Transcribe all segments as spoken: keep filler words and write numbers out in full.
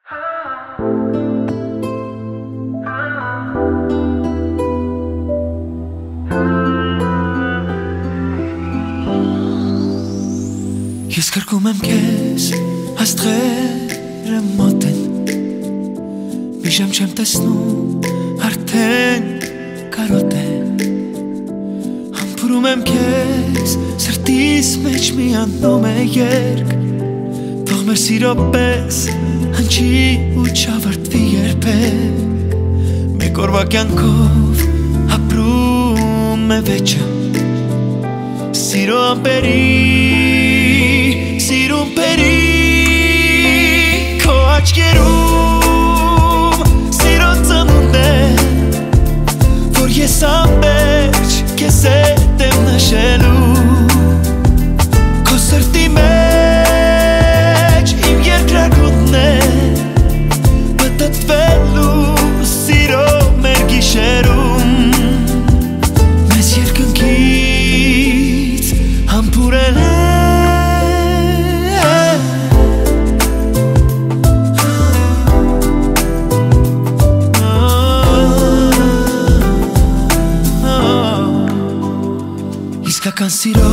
Ես կրկում եմ քեզ աստղերը մոտ են Մի ժամ չեմ տեսնում արդեն կարոտ են Համբուրում եմ քեզ սրտիս մեջ մի անում է երկ Թող մեր սիրո պես հնչի ու չավարտվի երբեք Մեկ օրվա կյանքով ապրում է վեճը Սիրո ամպերի Սիրուն պերի Քո աչքերում Սիրո ծնունդ է Որ ես ամբերջ Քեզ հետ եմ նշելու Քո սրտի մեջ Իմ երկրագուտն է Պտտվելու Սիրո մեր գիշերում Մեզ երկնքից Համբուրել է Իսկական սիրո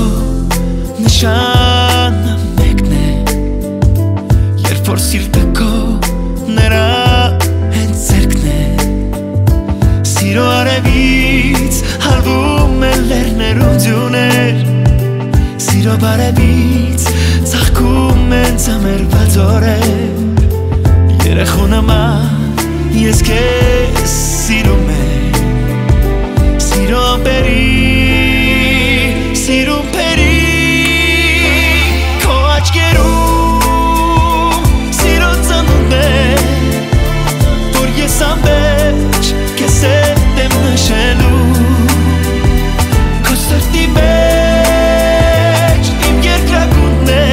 նշանը մեկն է Երբ որ սիրտը քո նրա հենց ձեռքն է Սիրո արևից հալվում են լեռներում ձյուներ Սիրո բարևից ծաղկում են ծամերված օրեր Երեխու նման ես քեզ սիրում եմ Սիրո ամպերի Սիրուն պերի Քո աչքերում Սիրո ծնունդ է Որ ես ամբերջ Քեզ հետ եմ նշելու Քո սրտի մեջ Իմ երկրագուտն է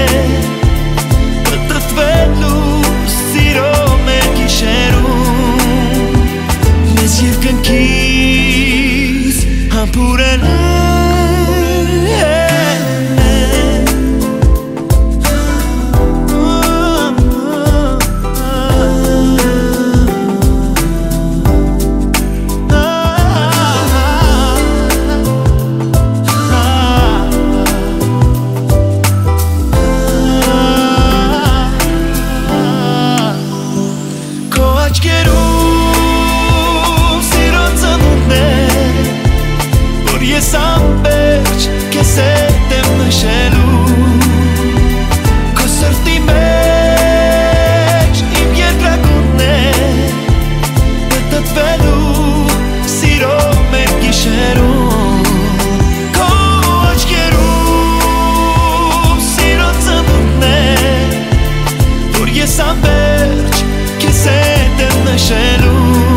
Պտտվելու Սիրո մեր գիշերում Մեզ երկնքից Համբուրել է Ես ամբերջ քեզ հետ եմ նշելու Քո սրտի մեջ իմ երկրագուտն է Պտտվելու սիրո մեր գիշերում Քո աչքերում սիրո ծնունդն է Որ ես ամբերջ քեզ հետ եմ նշելու